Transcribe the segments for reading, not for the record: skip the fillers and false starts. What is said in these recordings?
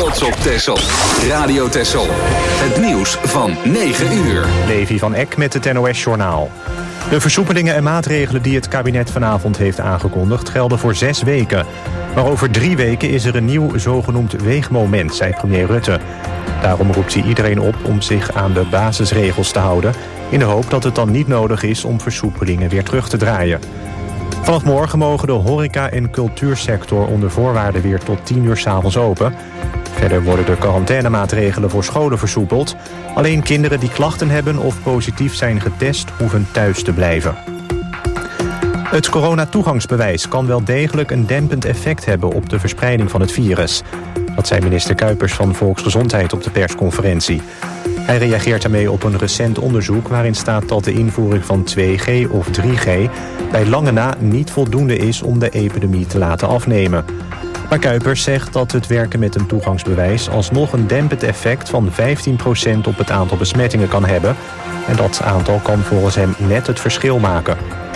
trots op Texel. Radio Texel. Het nieuws van 9 uur. Levi van Eck met het NOS-journaal. De versoepelingen en maatregelen die het kabinet vanavond heeft aangekondigd gelden voor 6 weken. Maar over 3 weken is er een nieuw zogenoemd weegmoment, zei premier Rutte. Daarom roept hij iedereen op om zich aan de basisregels te houden, in de hoop dat het dan niet nodig is om versoepelingen weer terug te draaien. Vanaf morgen mogen de horeca- en cultuursector onder voorwaarden weer tot 10 uur 's avonds open. Verder worden de quarantainemaatregelen voor scholen versoepeld. Alleen kinderen die klachten hebben of positief zijn getest hoeven thuis te blijven. Het coronatoegangsbewijs kan wel degelijk een dempend effect hebben op de verspreiding van het virus. Dat zei minister Kuipers van Volksgezondheid op de persconferentie. Hij reageert daarmee op een recent onderzoek waarin staat dat de invoering van 2G of 3G bij lange na niet voldoende is om de epidemie te laten afnemen. Maar Kuipers zegt dat het werken met een toegangsbewijs alsnog een dempend effect van 15% op het aantal besmettingen kan hebben. En dat aantal kan volgens hem net het verschil maken.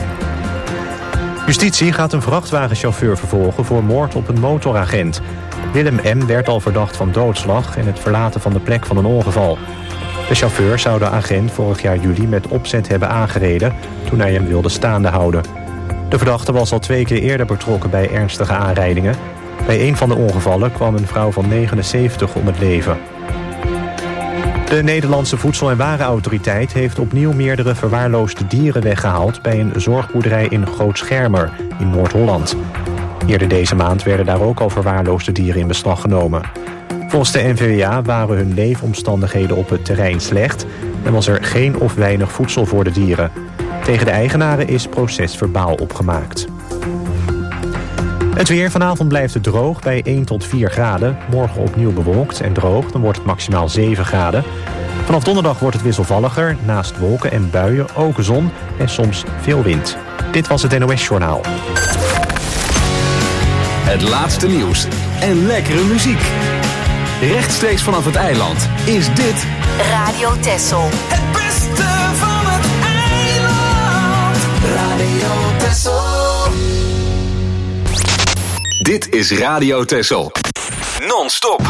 Justitie gaat een vrachtwagenchauffeur vervolgen voor moord op een motoragent. Willem M. werd al verdacht van doodslag en het verlaten van de plek van een ongeval. De chauffeur zou de agent vorig jaar juli met opzet hebben aangereden toen hij hem wilde staande houden. De verdachte was al 2 keer eerder betrokken bij ernstige aanrijdingen. Bij een van de ongevallen kwam een vrouw van 79 om het leven. De Nederlandse Voedsel- en Warenautoriteit heeft opnieuw meerdere verwaarloosde dieren weggehaald bij een zorgboerderij in Grootschermer in Noord-Holland. Eerder deze maand werden daar ook al verwaarloosde dieren in beslag genomen. Volgens de NVWA waren hun leefomstandigheden op het terrein slecht en was er geen of weinig voedsel voor de dieren. Tegen de eigenaren is procesverbaal opgemaakt. Het weer. Vanavond blijft het droog bij 1 tot 4 graden. Morgen opnieuw bewolkt en droog, dan wordt het maximaal 7 graden. Vanaf donderdag wordt het wisselvalliger. Naast wolken en buien ook zon en soms veel wind. Dit was het NOS-journaal. Het laatste nieuws en lekkere muziek. Rechtstreeks vanaf het eiland is dit Radio Texel. Het beste van het eiland. Radio Texel. Dit is Radio Texel. Non-stop.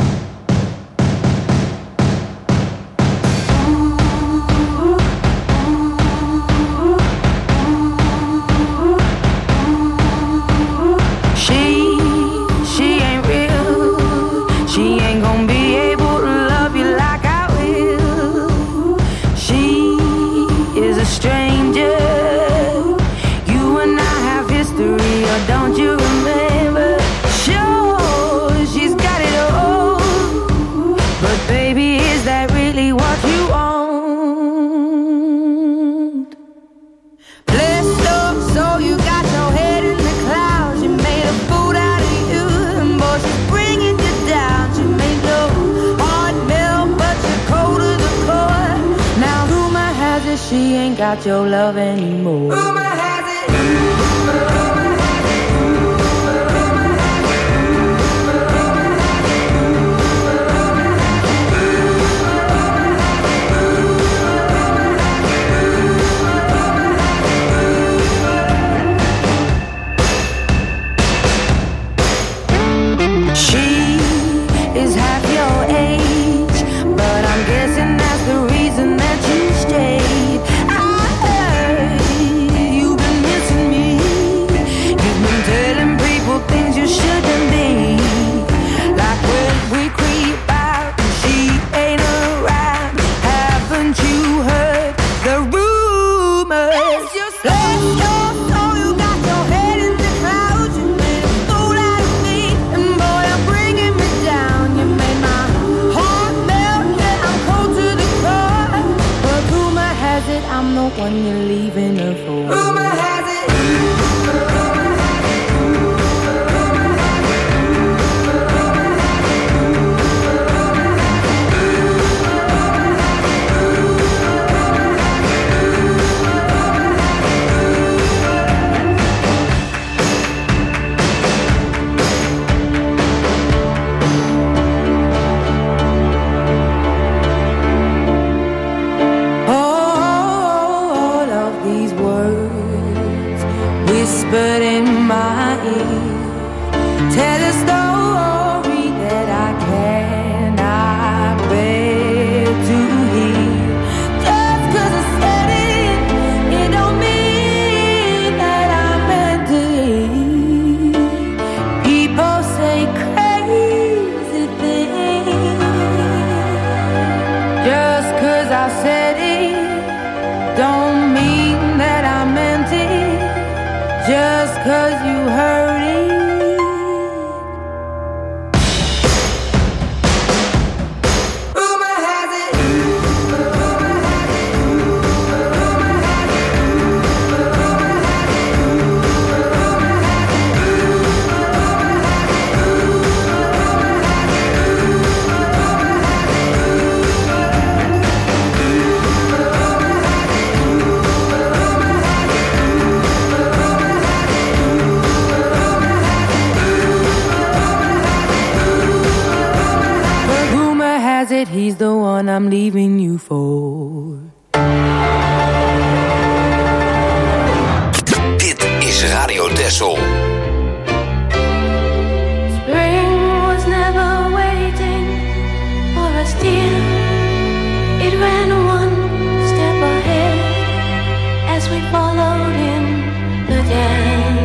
She ain't got your love anymore. Rumor has it. She is half your age, but I'm guessing that's the reason that you stayed. When you're leaving her for. Rumor has it. Whispered in my ear, tell a story that I can't. just 'cause you heard it. Rumor has it, rumor has it, rumor has it, rumor has it, rumor has it, he's the one I'm leaving you for. Dit is Radio Texel. Spring was never waiting for us, dear. It ran one step ahead as we followed in the dance.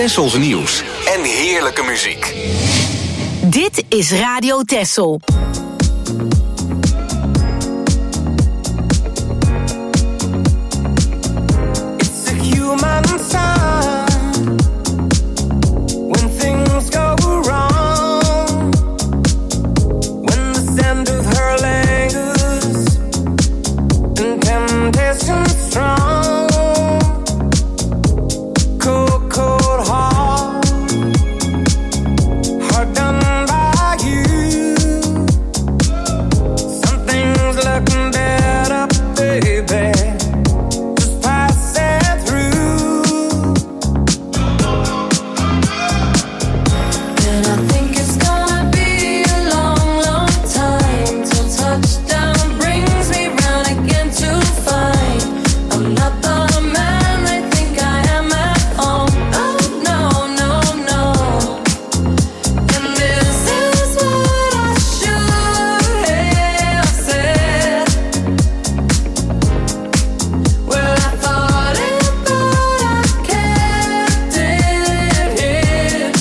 Tessels nieuws en heerlijke muziek. Dit is Radio Tessel. It's a human sign when things go wrong, when the scent of her lingers and temptation strong. Cold, cold heart, hard done by you. Something's looking better, baby. Just pass it through. And I think it's gonna be a long, long time till touchdown brings me round again to find I'm not the man they think I am at home. Oh no, no, no. And this is what I should have said. Well, I thought it, but I kept it hid.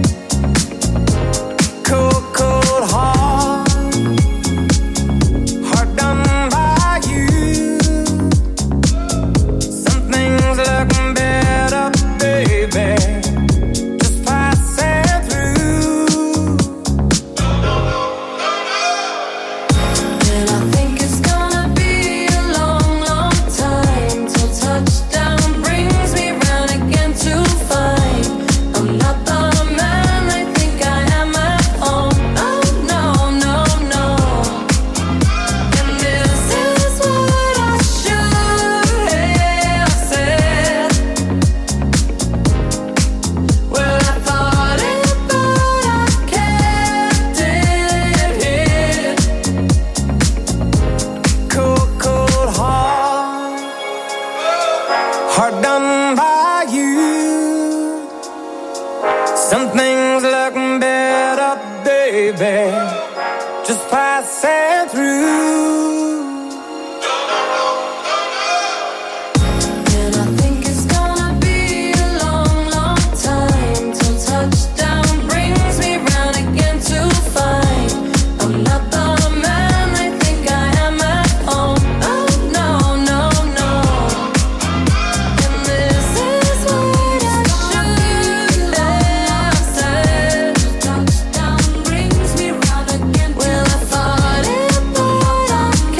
Cold, cold heart, hard done by you. Something's looking better, baby. Just pass it through. And I think it's gonna be a long, long time till touchdown brings me round again to find I'm not the man they think I am at home. Oh no, no, no. And this is what I should have said. Well, I thought it, but I kept it hid. Cold, cold heart, hard done by you. Something's looking better, baby. Just pass it through. And I think it's gonna be a long, long time till touchdown brings me round again to find I'm not the man they think I am at home. Oh no, no, no. And this is what I should have said. Touchdown brings me round again. Well, I thought it, but I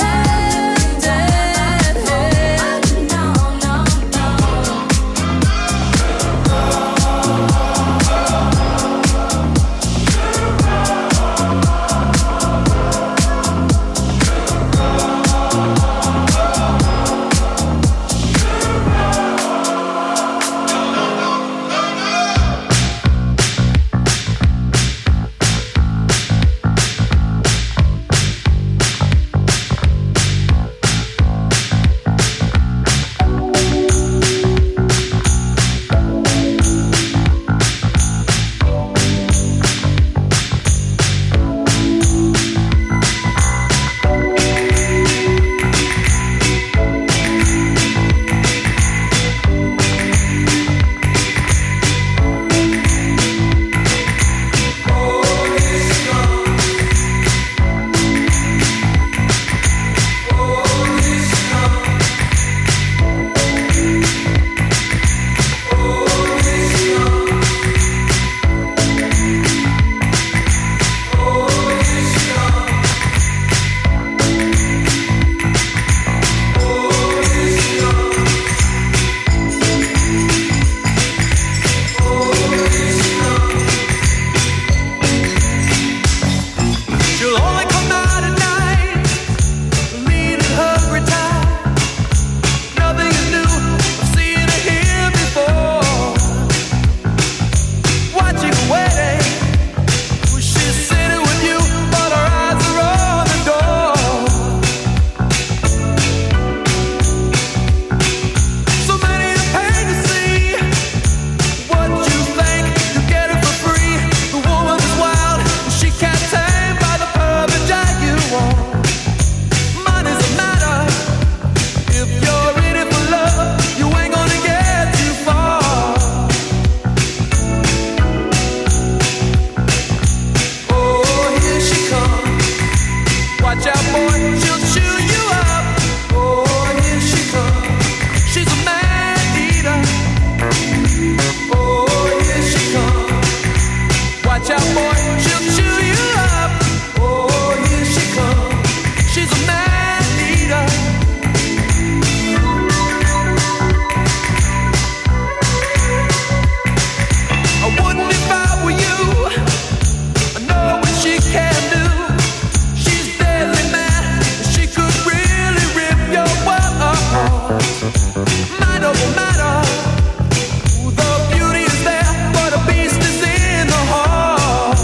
mind over matter. The beauty is there, but the beast is in the heart.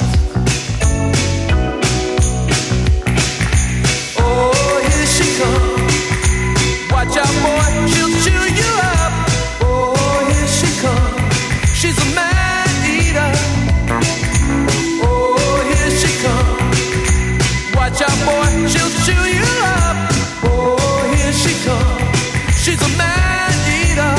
Oh, here she comes. Watch out, boy, she'll chew you up. Oh, here she comes. She's a man eater. Oh, here she comes. Watch out, boy, she'll chew you up. Oh, here she comes. She's a man eater.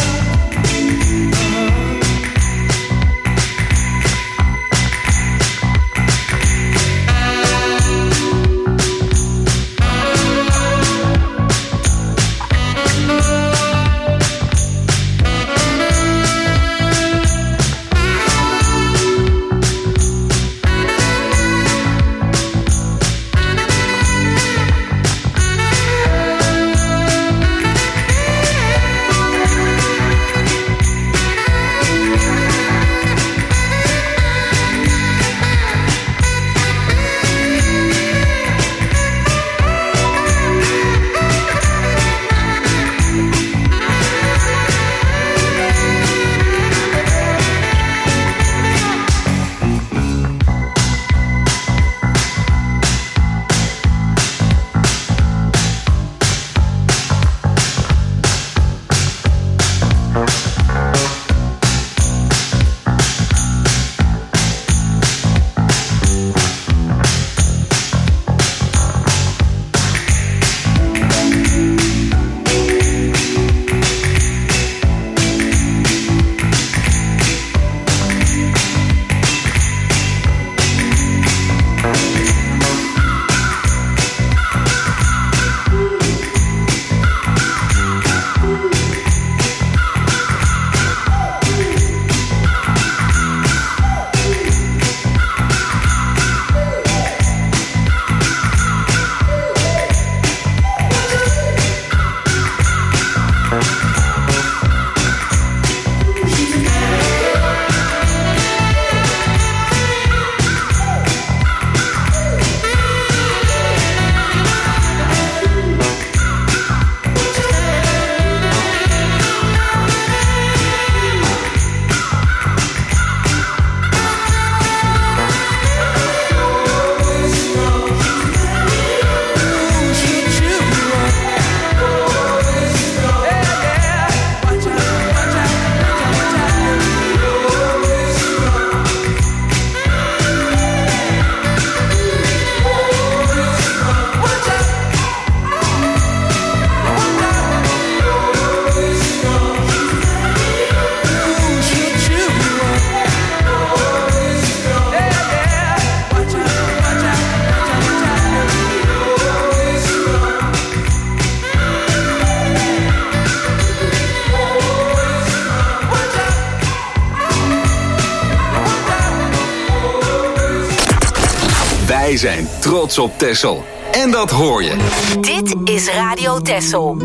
Wij zijn trots op Texel. En dat hoor je. Dit is Radio Texel.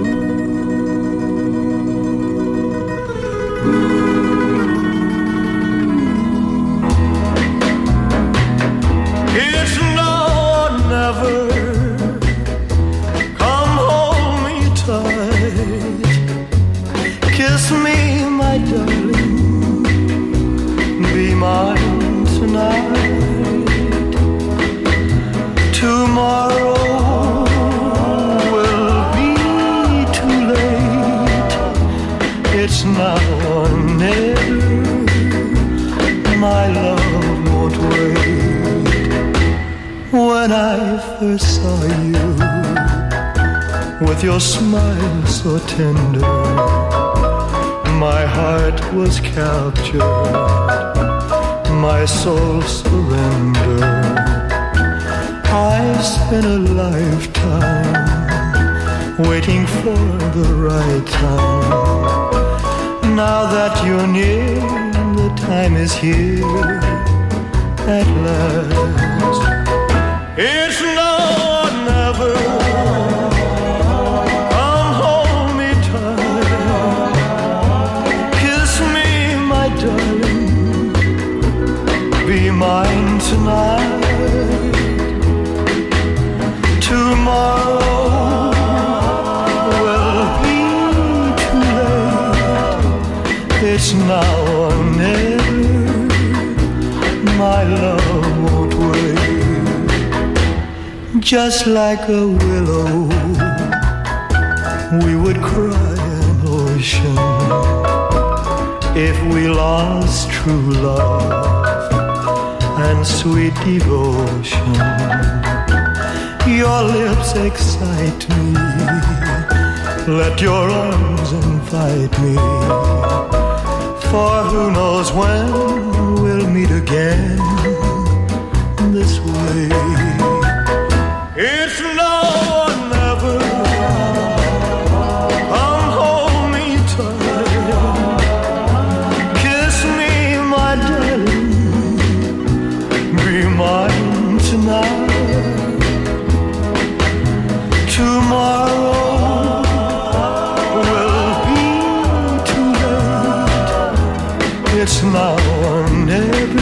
It's now or never. Come hold me tight. Kiss me, my darling. Be mine tonight. Tomorrow will be too late. It's now or never. My love won't wait. When I first saw you, with your smile so tender, my heart was captured, my soul surrendered. I spent a lifetime waiting for the right time. Now that you're near, the time is here at last. It's now or never. Come hold me tight. Kiss me, my darling. Be mine tonight. Tomorrow will be It's now or never. My love won't wait. Just like a willow, we would cry an ocean if we lost true love and sweet devotion. Your lips excite me. Let your arms invite me. For who knows when we'll meet again this way. It's now or never. Come hold me tight. Kiss me, my darling. Be mine tonight. Tomorrow will be too late. It's now or never.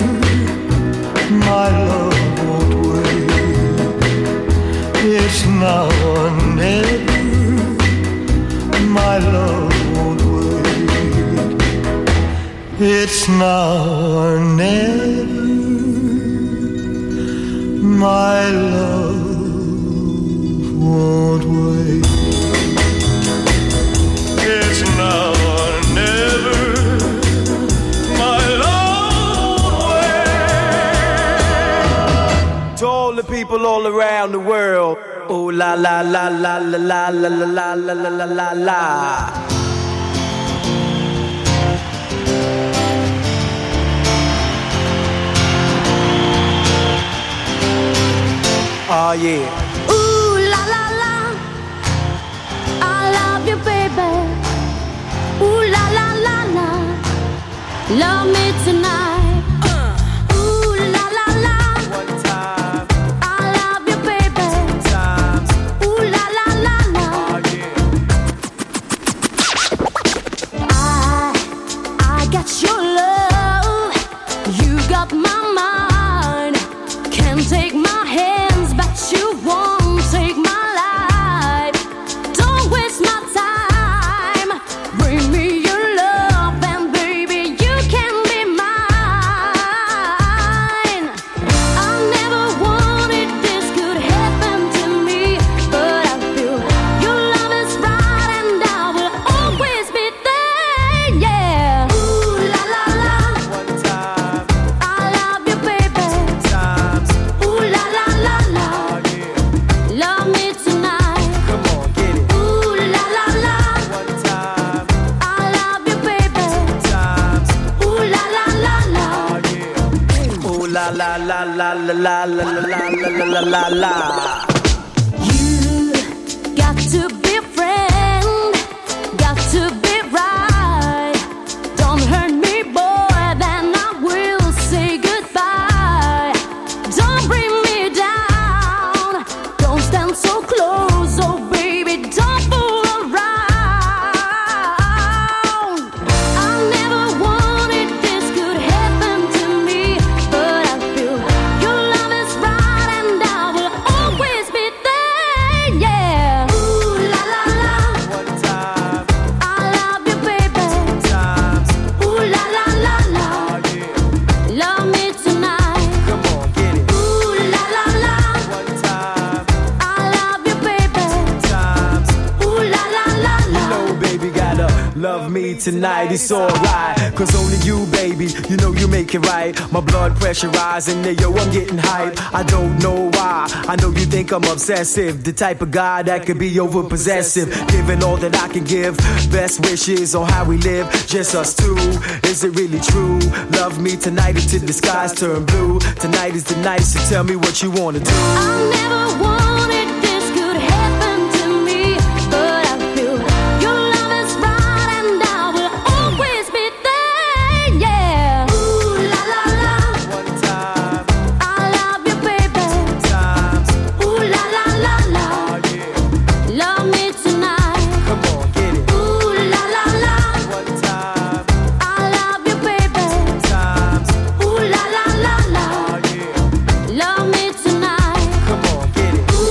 My love won't wait. It's now or never. My love won't wait. It's now or never. My love won't wait. It's now or never. My love won't wait. To all the people all around the world. Oh la la la la la la la la la la la la la. Oh yeah. Ooh la la la, I love you, baby. Ooh la la la la, love me tonight. Ooh la la la, One time, I love you, baby. times. Ooh la la la la, Oh yeah. I got your love, you got my mind. Can't take my hands, but you won't take my life. Don't waste my time. Bring me your love, and baby, you can be mine. I never wanted this could happen to me, but I feel your love is right, and I will always be there. Yeah. Ooh la la la, One time, I love you, baby. times. Ooh la la la la, Oh yeah. love me tonight. Come on, get it. Ooh la la la, One time, I love you, baby. times. Ooh la la la la, Oh yeah. Ooh la la la la la la la la la la la la. you got to be a friend, got to be right. Don't hurt me, boy, then I will say goodbye. Don't bring me down, don't stand so close, oh baby, don't fool around. I never wanted this could happen to me, but I feel your love is right, and I will always be there. Yeah. Ooh la la la, One time, I love you, baby. times. Ooh la la la la, Oh yeah. love me tonight. Come on, get it. Ooh la la la, One time, I love you, baby. times. Ooh la la la la. No, baby, gotta love me tonight, it's alright. Cause only you, baby, you know you make it right. My blood pressure rising, yo, I'm getting hype. I don't know why, I know you think I'm obsessive. The type of guy that could be over possessive. Giving all that I can give, best wishes on how we live, just us two. Is it really true? Love me tonight until the skies turn blue. Tonight is the night, so tell me what you wanna do. I never wanted this could happen to me, but I feel your love is right, and I will always be there. Yeah. Ooh la la la, One time, I love you, baby. times. Ooh la la la la, Oh yeah. love me tonight. Come on, get it. Ooh la la la, One time, I love you, baby. times. Ooh la la la la, Oh yeah. love me tonight. Come on, get it. Ooh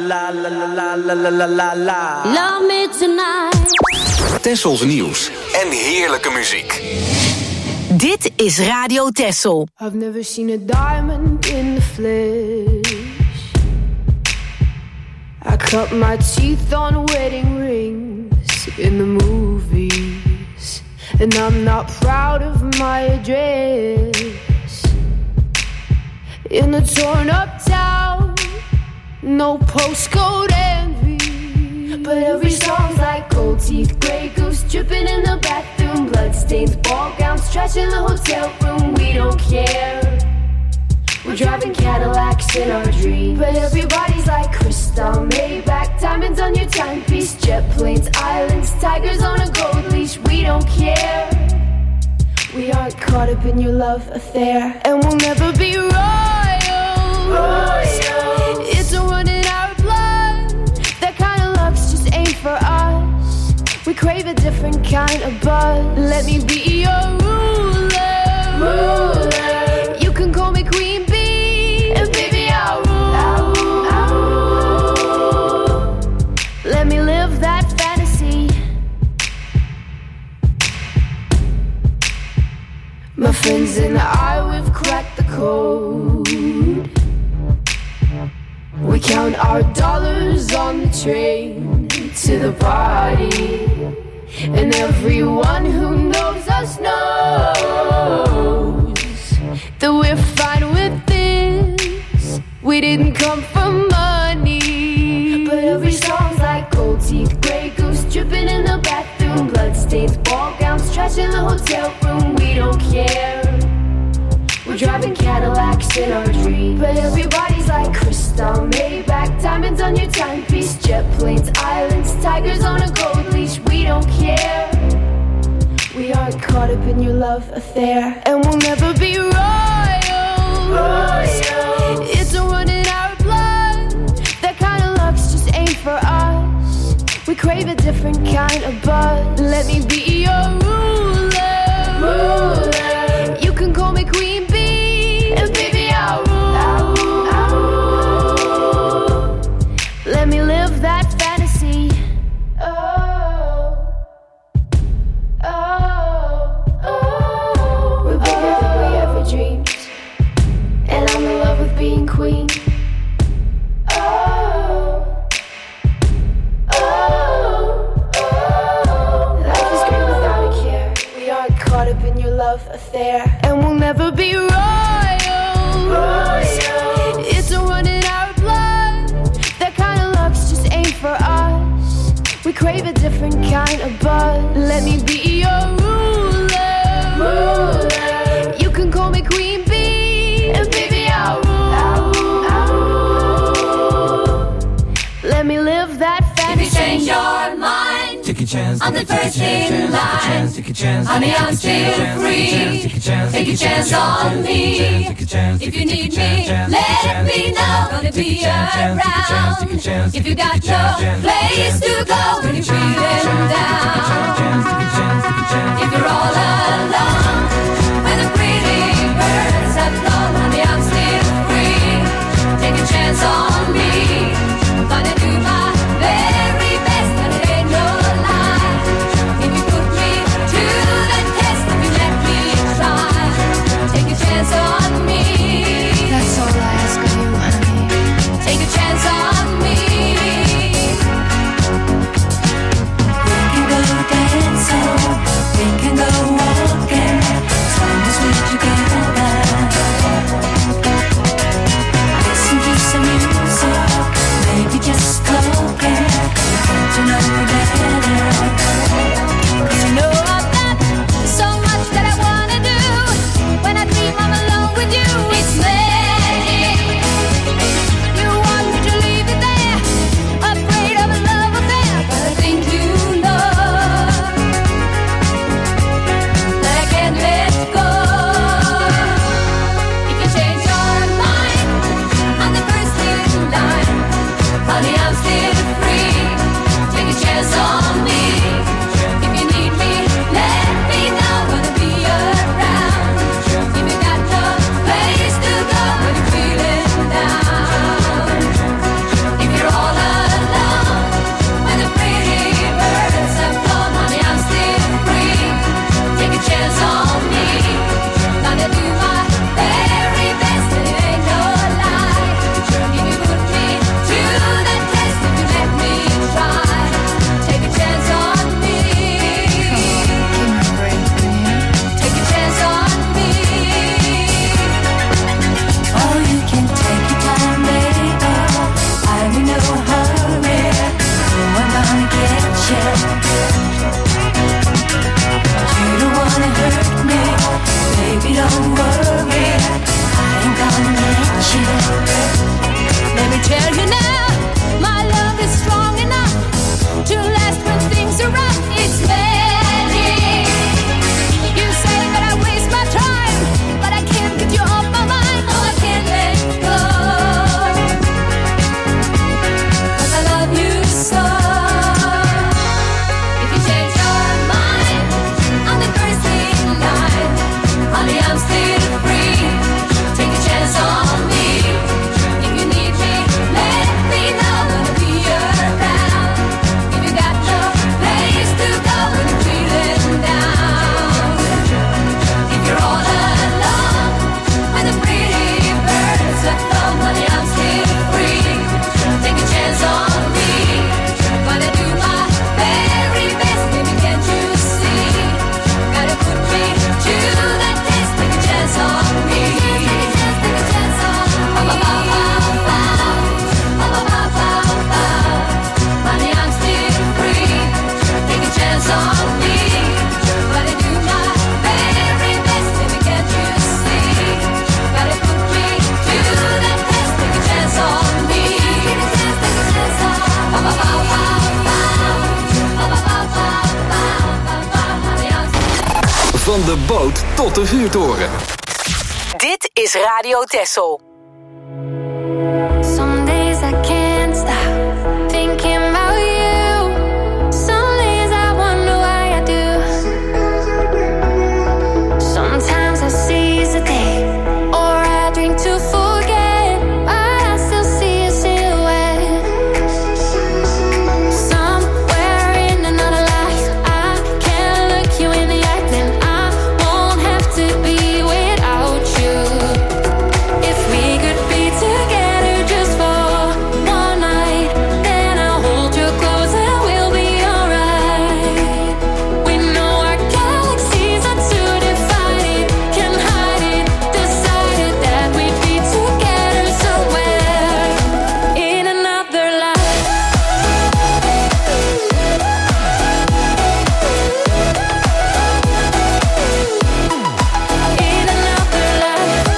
la la la la la la la la. Love me tonight. Tessels nieuws en heerlijke muziek. Dit is Radio Tessel. I've never seen a diamond in the flesh. I cut my teeth on wedding rings in the movies, and I'm not proud of my address. In a torn up town, no postcode envy, but every song's like gold teeth, grey goose dripping in the bathroom, bloodstains, ball gowns, trash in the hotel room. We don't care. We're driving Cadillacs in our dreams, but everybody's like crystal, Maybach, diamonds on your timepiece, jet planes, islands, tigers on a gold leash. We don't care. We aren't caught up in your love affair, and we'll never be royals. It's a run in our blood. That kind of luck's just ain't for us. We crave a different kind of buzz. Let me be your ruler. You can call me Queen Bee, and baby I'll rule. Let me live that fantasy. My friends and I, we've cracked the code. We count our dollars on the train to the party, and everyone who knows us knows that we're fine with this. We didn't come for money, but every song's like gold teeth, grey goose dripping in the bathroom, bloodstains, ball gowns, trash in the hotel room. We don't care. We're driving Cadillacs in our dreams, but everybody's like crystal, Maybach, diamonds on your timepiece, jet planes, islands, tigers on a gold leash. We don't care. We aren't caught up in your love affair, and we'll never be royals. It's a run in our blood. That kind of luck's just ain't for us. We crave a different kind of buzz. Let me be your ruler. You can call me Queen Bee, and baby I'll rule. Let me live that fantasy. We're bigger than we ever dreamed, and I'm in love with being queen. Life is great without a care. We aren't caught up in your love affair, and we'll never be royals. It's a run in our blood. That kind of luck's just ain't for us. We crave a different kind of buzz. Let me be your ruler. You can call me Queen Bee, and baby I'll rule. Let me live that fantasy. If you change your mind, Take a chance, I'm the first in line. take a chance, Honey, I'm still free. Take a chance on me. If you need me, let me know. Gonna be around. If you got no place to go when you're feeling down, if you're all alone, when the pretty birds have flown, honey, I'm still free. Take a chance on me. Gonna do my very best, and it ain't no lie. If you put me to the test, if you let me try, take a chance on me. That's all I ask of you, honey. Take a chance on me. We can go dancing, we can go walking, as long as we're together. Listen to some music, maybe just talking, get to know you better. 'Cause you know I've got so much that I wanna do. When I dream I'm alone with you, it's magic. You want me to leave it there, afraid of a love affair, but I think you know that I can't let go. If you change your mind, I'm the first in line. Honey, I'm still free. Take a chance on me. If you need me, let me know. Gonna be around. If you got no place to go when you're feeling down, if you're all Van de boot tot de vuurtoren. Dit is Radio Texel. Some days I can't stop thinking about you. Some days I wonder why I do. Sometimes I seize the day, or I drink to forget, but I still see a silhouette. Somewhere in another life, I can look you in the eye, then I won't have to be without you. If we could be together just for one night, then I'll hold you close and we'll be alright. We know our galaxies are too divided, can hide it, decided that we'd be together somewhere in another life. In another life.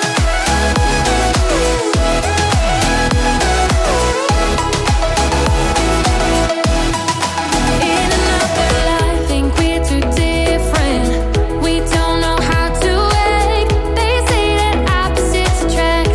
In another life, think we're too different. We don't know how to act. They say that opposites attract.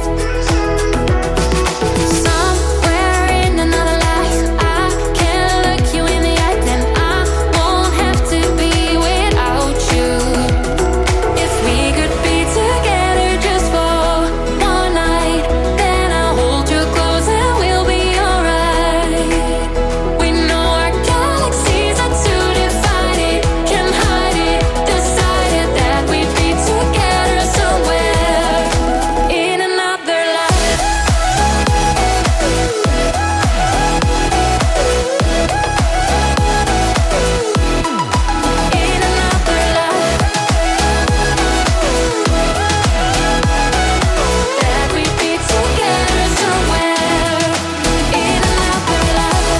Somewhere in another life, I can look you in the eye, then I won't have to be without you. If we could be together just for one night, then I'll hold you close and we'll be alright. We know our galaxies are too divided, can hide it, decided that we'd be together somewhere in another life. In another life. That we'd be together somewhere in another life.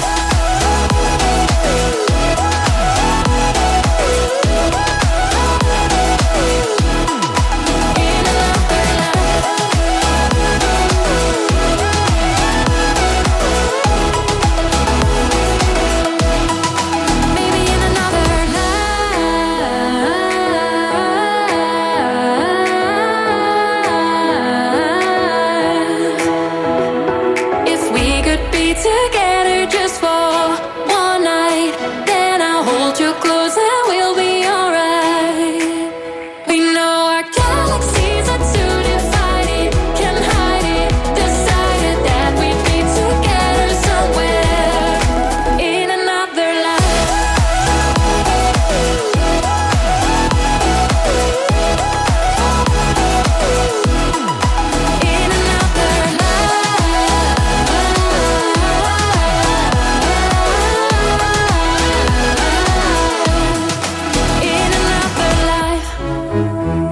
In another life. Maybe in another life. If we could be together just for one night, then I'll hold you close and we'll be alright. We know our galaxies are too divided, can hide it, decided that we'd be together somewhere in another life. In another life. In another life.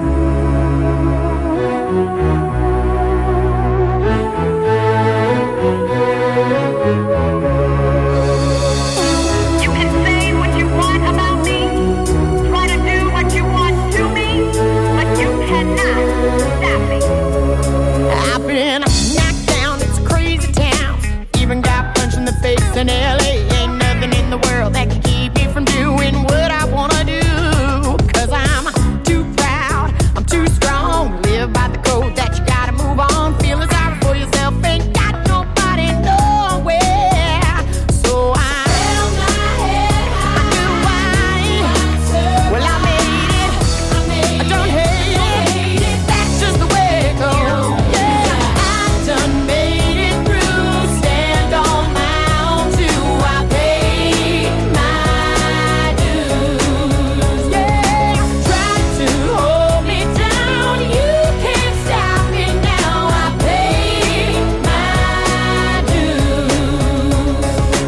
You can say what you want about me, try to do what you want to me, but you cannot stop me. I've been knocked down, it's a crazy town. Even got punched in the face in LA. Ain't nothing in the world that can keep me from doing what I wanna do. Cause I'm too proud, I'm too strong. Live by the code that you gotta move on. Feeling sorry for yourself, ain't got nobody nowhere. So I held my head high. I knew why. Well, I made it. I don't hate it. That's just the way it goes. Yeah, I done made it through. Stand on my own too. I paid my dues. Yeah, try to hold me down. You can't stop me now. I paid my dues.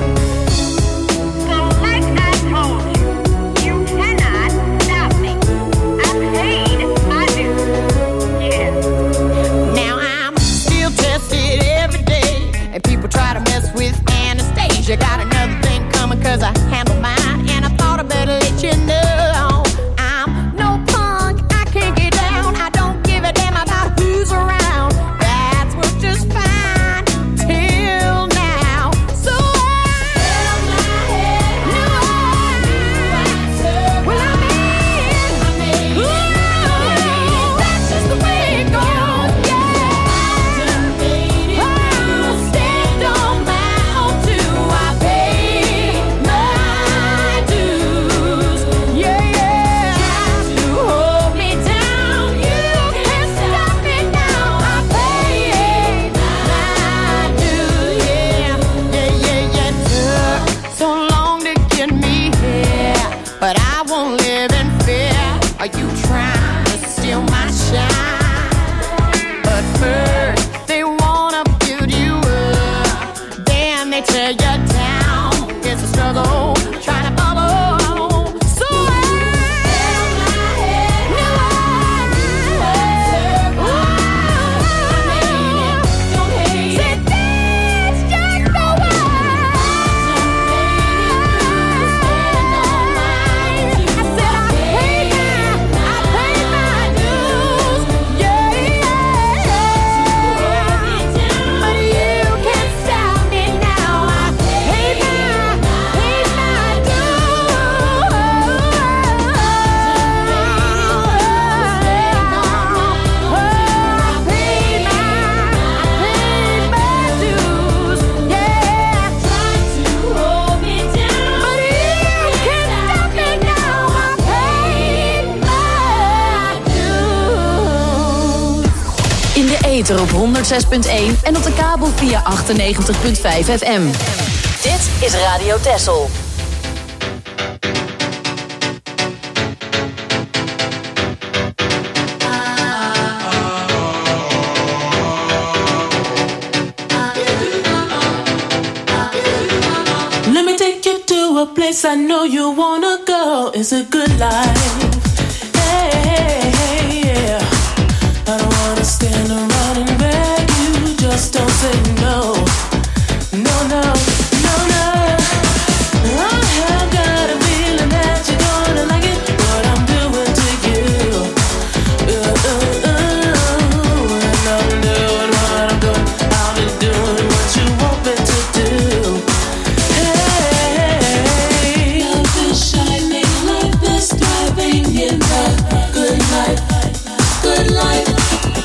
So like I told you, you cannot stop me. I paid my dues. Yeah. Now I'm still tested every day, and people try to mess with Anastasia. Got another thing coming cause I handle mine, and I thought I better let you know. I'm no punk, I can't get down. I don't give a damn about who's around. That's worked just fine till now. So I held my head high. Well, I made it. Are you trying to steal my shine? But first, they wanna build you up, then they tear you down. It's a struggle, trying to bubble. So Op 106.1 en op de kabel via 98.5 FM. Dit is Radio Texel. Let me take you to a place I know you wanna go. It's a good life. Hey, hey, hey, yeah. I don't wanna stand around and beg you. Just don't say no. No, no, no, no. I have got a feeling that you're gonna like it. What I'm doing to you. And I'm doing what I'm doing. I'll be doing what you want me to do. Hey, love is shining like this, thriving in the good life. Good life.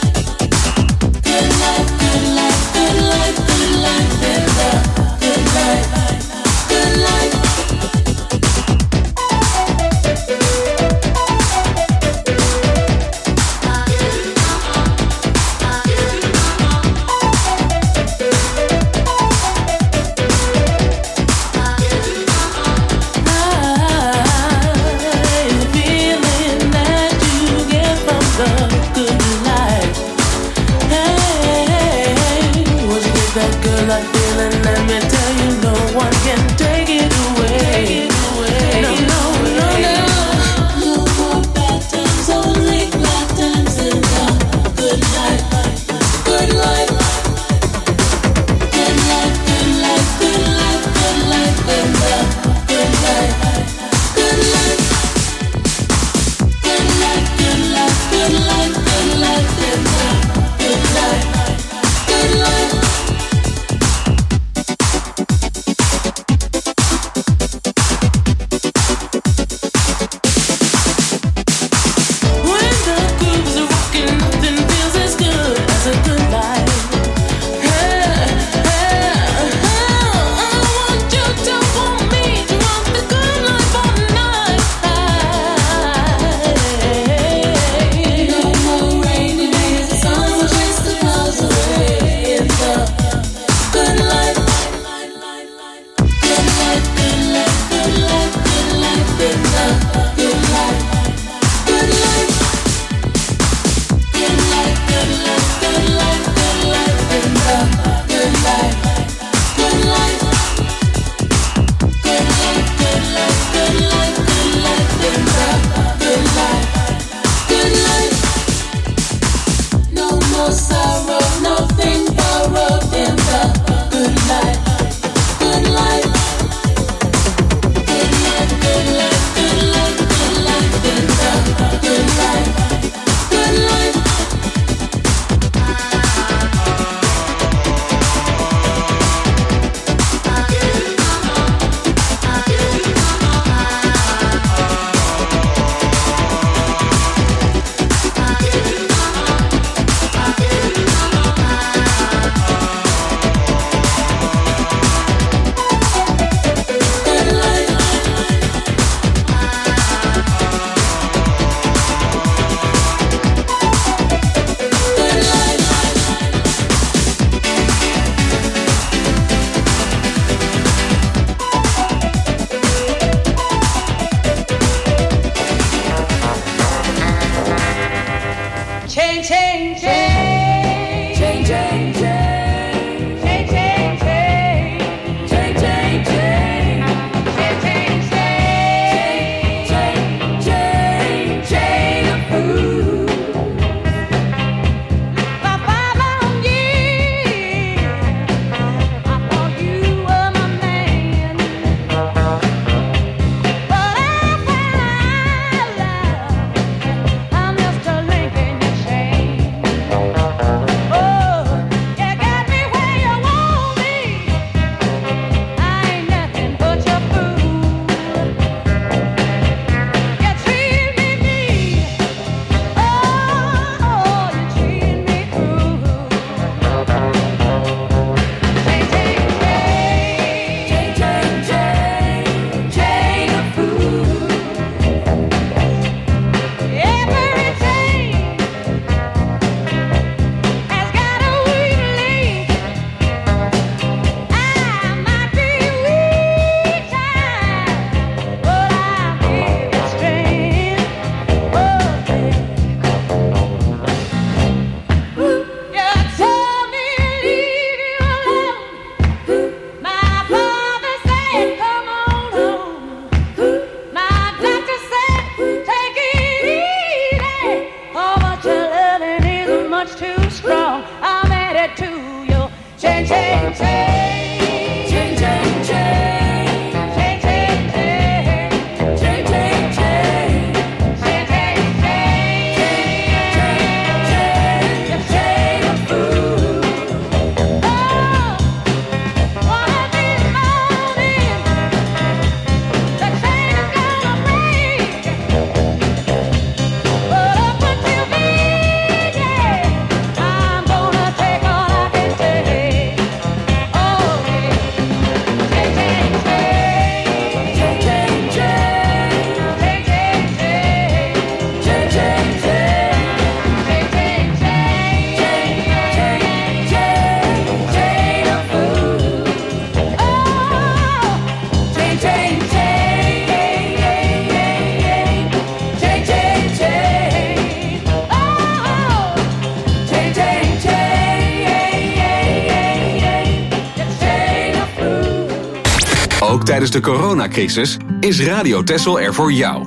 Ook tijdens de coronacrisis is Radio Texel er voor jou.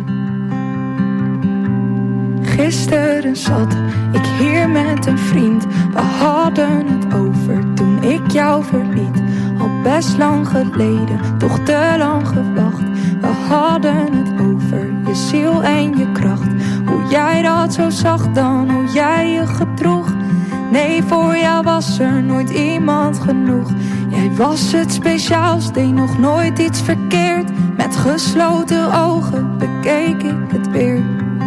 Gisteren zat ik hier met een vriend. We hadden het over toen ik jou verliet. Al best lang geleden, toch te lang gewacht. We hadden het over je ziel en je kracht. Hoe jij dat zo zag dan, hoe jij je gedroeg. Nee, voor jou was er nooit iemand genoeg. Jij was het speciaals, deed nog nooit iets verkeerd. Met gesloten ogen bekeek ik het weer.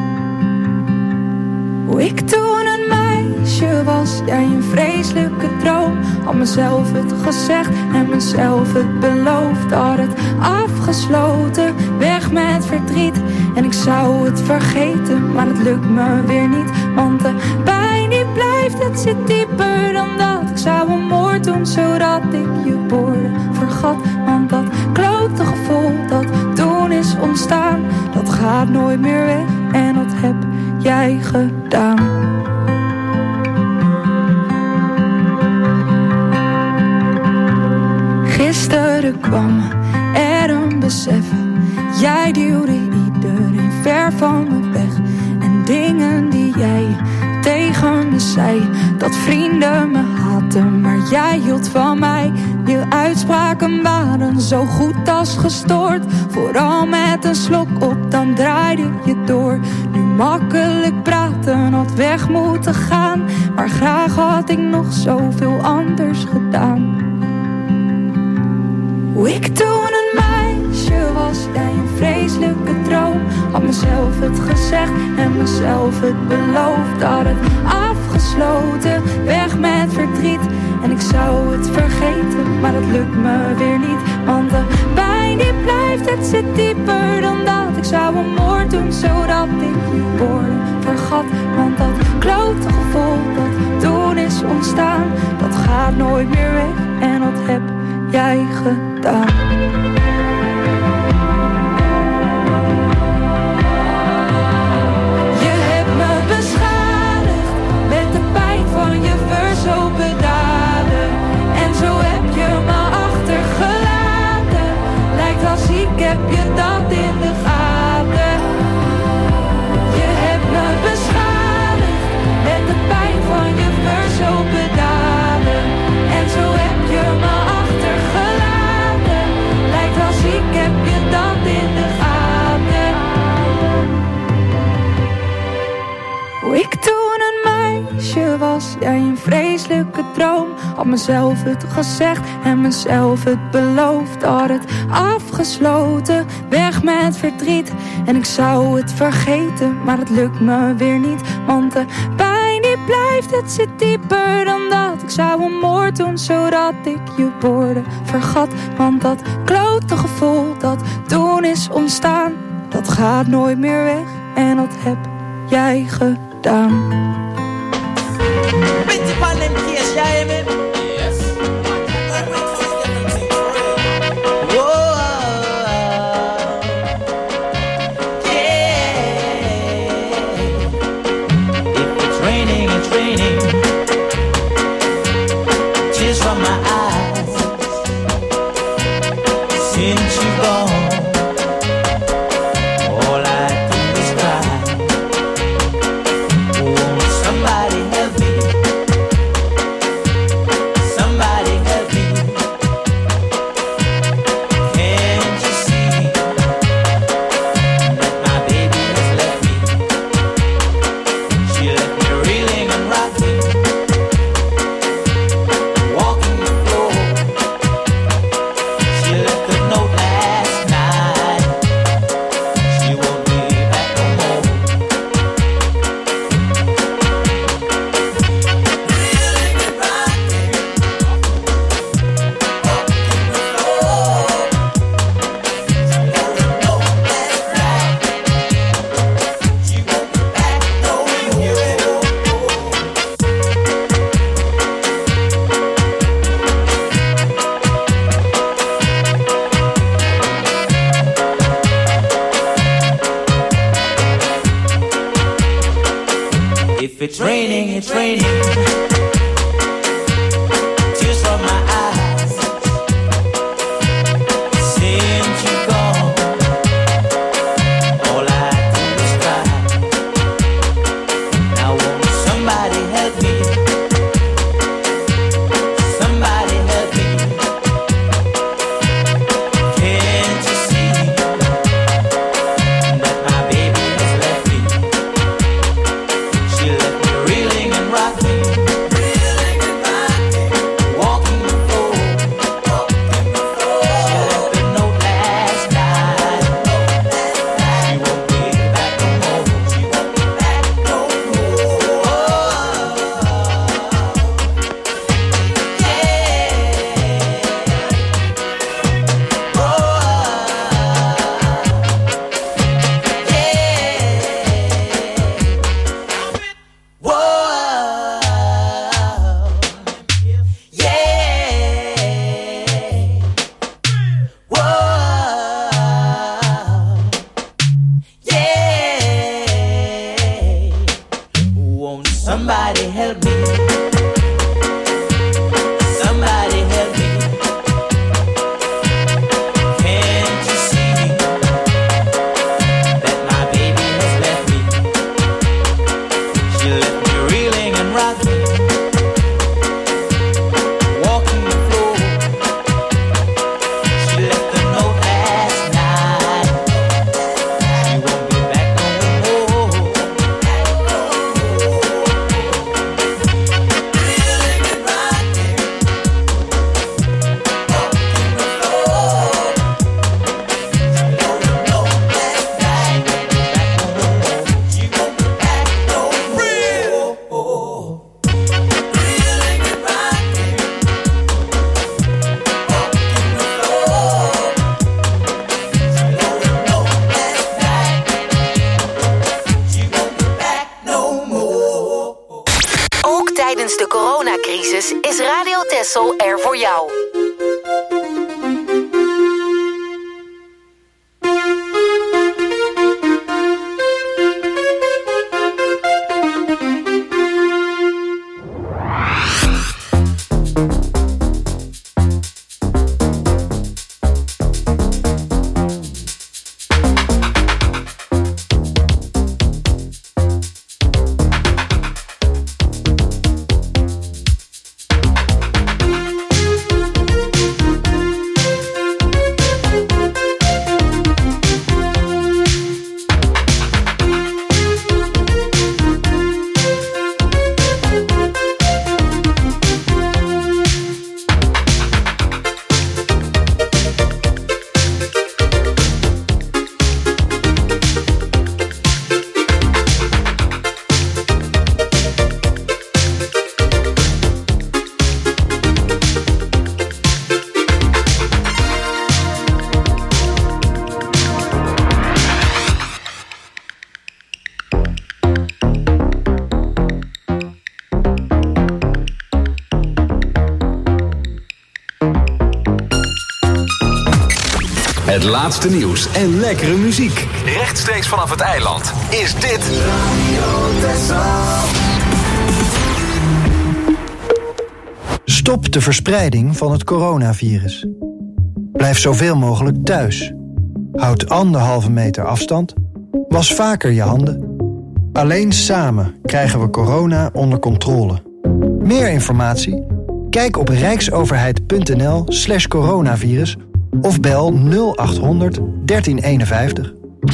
Hoe ik toen een meisje was, jij een vreselijke droom. Had mezelf het gezegd en mezelf het beloofd. Had het afgesloten, weg met verdriet. En ik zou het vergeten, maar het lukt me weer niet. Want de pijn die blijft, het zit dieper dan dat. Ik zou een moord doen, zodat ik je woorden vergat. Want dat klote gevoel dat toen is ontstaan, dat gaat nooit meer weg. En dat heb jij gedaan. Gisteren kwam er een besef. Jij duwde iedereen ver van me weg. En dingen die jij tegen me zei, dat vrienden me haatten, maar jij hield van mij. Je uitspraken waren zo goed als gestoord. Vooral met een slok op, dan draaide je door. Nu makkelijk praten, had weg moeten gaan. Maar graag had ik nog zoveel anders gedaan. Hoe ik toen een meisje was, jij een vreselijke droom. Had mezelf het gezegd en mezelf het beloofd. Had het afgesloten, weg met verdriet. En ik zou het vergeten, maar dat lukt me weer niet. Want de pijn die blijft, het zit dieper dan dat. Ik zou een moord doen, zodat ik je woorden vergat. Want dat klote gevoel dat toen is ontstaan, dat gaat nooit meer weg. En dat heb jij gedaan. Je hebt me beschadigd met de pijn van je verzopen daden. En zo heb je me achtergelaten. Lijkt als ik heb je dat in de gaten. Je hebt me beschadigd met de pijn van je verzopen daden. En zo heb je me achtergelaten. Lijkt als ik heb je dat in de gaten. Hoe ik toen een meisje was, jij een vreselijke droom. Had mezelf het gezegd en mezelf het beloofd. Had het afgesloten, weg met verdriet. En ik zou het vergeten, maar het lukt me weer niet. Want de pijn die blijft, het zit dieper dan dat. Ik zou een moord doen, zodat ik je woorden vergat. Want dat klote gevoel dat toen is ontstaan, dat gaat nooit meer weg. En dat heb jij gedaan. If it's raining, it's raining. Tears from my eyes. Tijdens de coronacrisis is Radio Texel er voor jou. Het laatste nieuws en lekkere muziek. Rechtstreeks vanaf het eiland is dit Radio Texel. Stop de verspreiding van het coronavirus. Blijf zoveel mogelijk thuis. Houd 1,5 meter afstand. Was vaker je handen. Alleen samen krijgen we corona onder controle. Meer informatie? Kijk op rijksoverheid.nl/coronavirus of bel 0800 1351.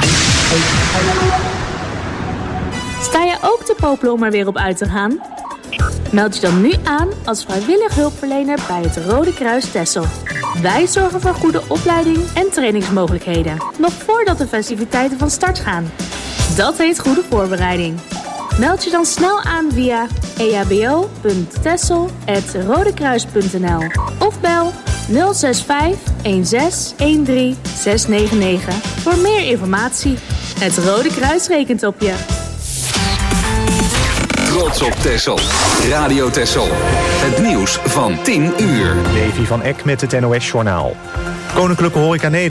Sta je ook te popelen om er weer op uit te gaan? Meld je dan nu aan als vrijwillig hulpverlener bij het Rode Kruis Texel. Wij zorgen voor goede opleiding en trainingsmogelijkheden, nog voordat de festiviteiten van start gaan. Dat heet goede voorbereiding. Meld je dan snel aan via ehbo.texel@rodekruis.nl of bel 065 16 13 699 voor meer informatie. Het Rode Kruis rekent op je. Trots op Texel. Radio Texel. Het nieuws van 10 uur. Levi van Eck met het NOS Journaal. Koninklijke Horeca Nederland